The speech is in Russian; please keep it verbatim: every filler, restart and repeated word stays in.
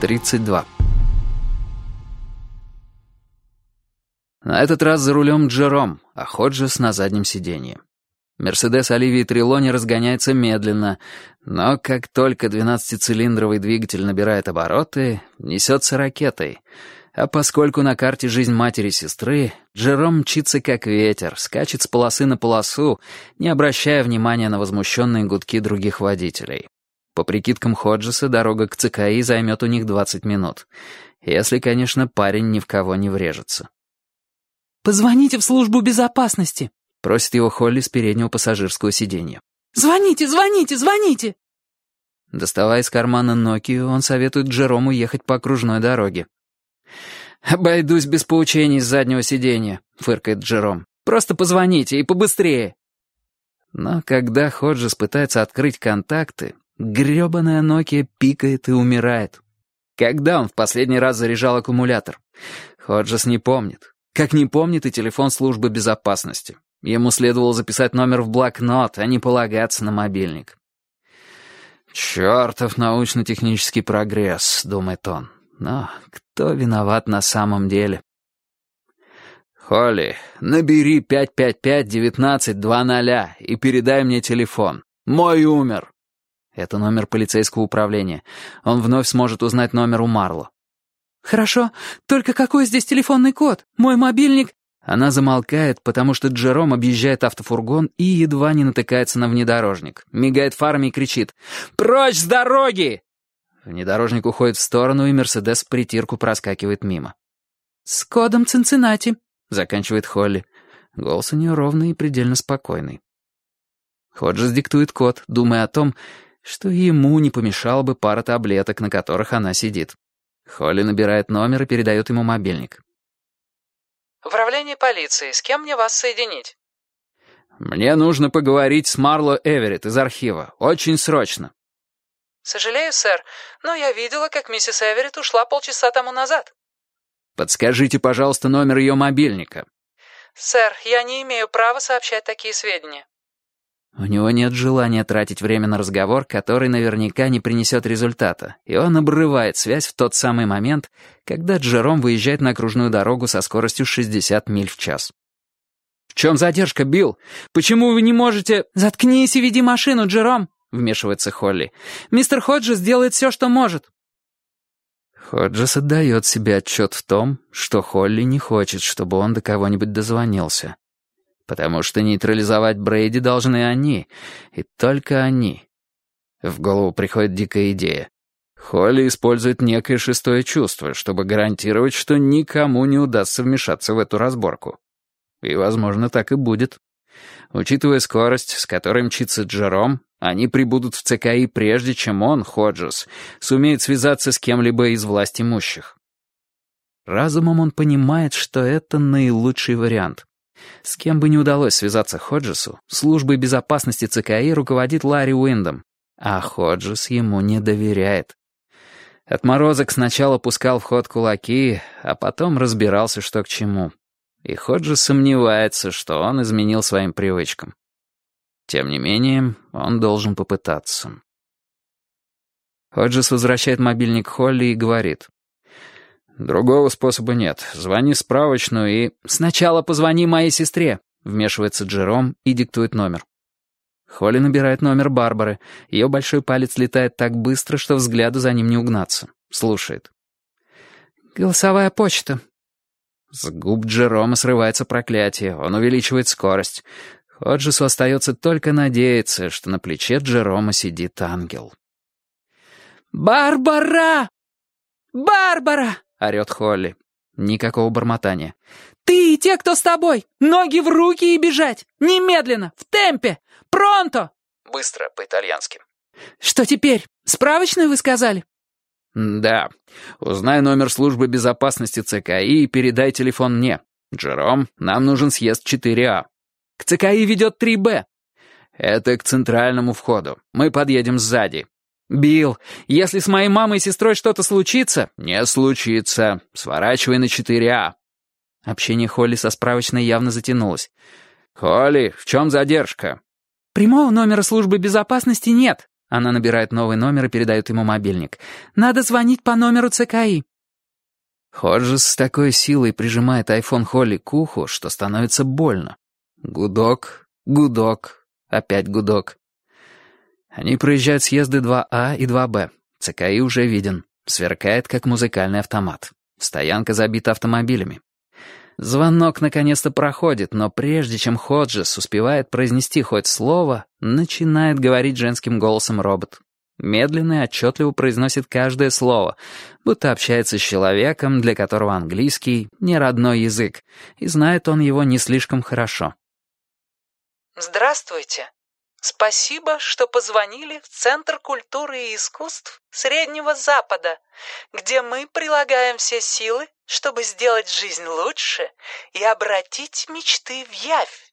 тридцать два. На этот раз за рулем Джером, а Ходжес на заднем сиденье. Мерседес Оливии Трелони разгоняется медленно, но как только двенадцатицилиндровый двигатель набирает обороты, несется ракетой. А поскольку на карте жизнь матери и сестры, Джером мчится как ветер, скачет с полосы на полосу, не обращая внимания на возмущенные гудки других водителей. По прикидкам Ходжеса, дорога к ЦКИ займет у них двадцать минут. Если, конечно, парень ни в кого не врежется. «Позвоните в службу безопасности», — просит его Холли с переднего пассажирского сиденья. «Звоните, звоните, звоните!» Доставая из кармана Нокию, он советует Джерому ехать по окружной дороге. «Обойдусь без поучений с заднего сиденья», — фыркает Джером. «Просто позвоните и побыстрее». Но когда Ходжес пытается открыть контакты, грёбаная Нокия пикает и умирает. Когда он в последний раз заряжал аккумулятор? Ходжес не помнит. Как не помнит и телефон службы безопасности. Ему следовало записать номер в блокнот, а не полагаться на мобильник. «Чёртов научно-технический прогресс», — думает он. Но кто виноват на самом деле? «Холли, набери пять пять пять девятнадцать двадцать и передай мне телефон. Мой умер». Это номер полицейского управления. Он вновь сможет узнать номер у Марло. «Хорошо, только какой здесь телефонный код? Мой мобильник...» Она замолкает, потому что Джером объезжает автофургон и едва не натыкается на внедорожник. Мигает фарами и кричит: «Прочь с дороги!» Внедорожник уходит в сторону, и Мерседес в притирку проскакивает мимо. «С кодом Цинциннати», — заканчивает Холли. Голос у нее ровный и предельно спокойный. Ходжес диктует код, думая о том, что ему не помешала бы пара таблеток, на которых она сидит. Холли набирает номер и передает ему мобильник. «Управление полиции. С кем мне вас соединить?» «Мне нужно поговорить с Марло Эверетт из архива. Очень срочно». «Сожалею, сэр, но я видела, как миссис Эверетт ушла полчаса тому назад». «Подскажите, пожалуйста, номер ее мобильника». «Сэр, я не имею права сообщать такие сведения». У него нет желания тратить время на разговор, который наверняка не принесет результата, и он обрывает связь в тот самый момент, когда Джером выезжает на окружную дорогу со скоростью шестьдесят миль в час. «В чем задержка, Билл? Почему вы не можете...» «Заткнись и веди машину, Джером!» — вмешивается Холли. «Мистер Ходжес делает все, что может». Ходжес отдает себе отчет в том, что Холли не хочет, чтобы он до кого-нибудь дозвонился. Потому что нейтрализовать Брейди должны они, и только они. В голову приходит дикая идея. Холли использует некое шестое чувство, чтобы гарантировать, что никому не удастся вмешаться в эту разборку. И, возможно, так и будет. Учитывая скорость, с которой мчится Джером, они прибудут в ЦКИ прежде, чем он, Ходжес, сумеет связаться с кем-либо из властимущих. Разумом он понимает, что это наилучший вариант. С кем бы ни удалось связаться Ходжесу, службой безопасности ЦКИ руководит Ларри Уиндом, а Ходжес ему не доверяет. Отморозок сначала пускал в ход кулаки, а потом разбирался, что к чему. И Ходжес сомневается, что он изменил своим привычкам. Тем не менее, он должен попытаться. Ходжес возвращает мобильник Холли и говорит: «Другого способа нет. Звони в справочную и...» «Сначала позвони моей сестре», — вмешивается Джером и диктует номер. Холли набирает номер Барбары. Ее большой палец летает так быстро, что взгляду за ним не угнаться. Слушает. «Голосовая почта». С губ Джерома срывается проклятие. Он увеличивает скорость. Ходжесу остается только надеяться, что на плече Джерома сидит ангел. «Барбара! Барбара!» — орёт Холли. Никакого бормотания. «Ты и те, кто с тобой! Ноги в руки и бежать! Немедленно! В темпе! Пронто!» Быстро, по-итальянски. «Что теперь? Справочную вы сказали?» «Да. Узнай номер службы безопасности ЦКИ и передай телефон мне. Джером, нам нужен съезд четыре А». «К ЦКИ ведет три Б». «Это к центральному входу. Мы подъедем сзади». «Билл, если с моей мамой и сестрой что-то случится...» «Не случится. Сворачивай на четыре А». Общение Холли со справочной явно затянулось. «Холли, в чем задержка?» «Прямого номера службы безопасности нет. Она набирает новый номер и передает ему мобильник. «Надо звонить по номеру ЦКИ». Ходжес с такой силой прижимает айфон Холли к уху, что становится больно. Гудок, гудок, опять гудок. Они проезжают съезды два А и два Б. ЦКИ уже виден. Сверкает, как музыкальный автомат. Стоянка забита автомобилями. Звонок наконец-то проходит, но прежде чем Ходжес успевает произнести хоть слово, начинает говорить женским голосом робот. Медленно и отчетливо произносит каждое слово, будто общается с человеком, для которого английский — не родной язык, и знает он его не слишком хорошо. «Здравствуйте. Спасибо, что позвонили в Центр культуры и искусств Среднего Запада, где мы прилагаем все силы, чтобы сделать жизнь лучше и обратить мечты в явь.